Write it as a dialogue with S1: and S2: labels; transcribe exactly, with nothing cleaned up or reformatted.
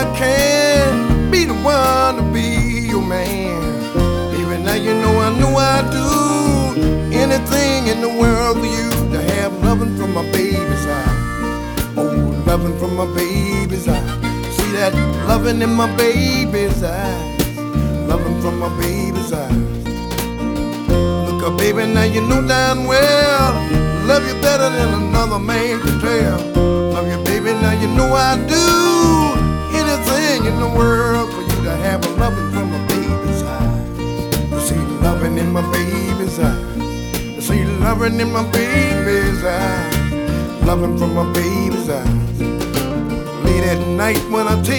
S1: I can be the one to be your man. Baby, now you know I know I do anything in the world for you to have loving from my baby's eye. Oh, loving from my baby's eye. See that loving in my baby's eyes. Loving from my baby's eyes. Look up, baby, now you know damn well love you better than another man can tell. Love you, baby, now you know I do anything in the world for you to have a loving from my baby's eyes. To see loving in my baby's eyes. To see loving in my baby's eyes. Loving from my baby's eyes. Late at night when I take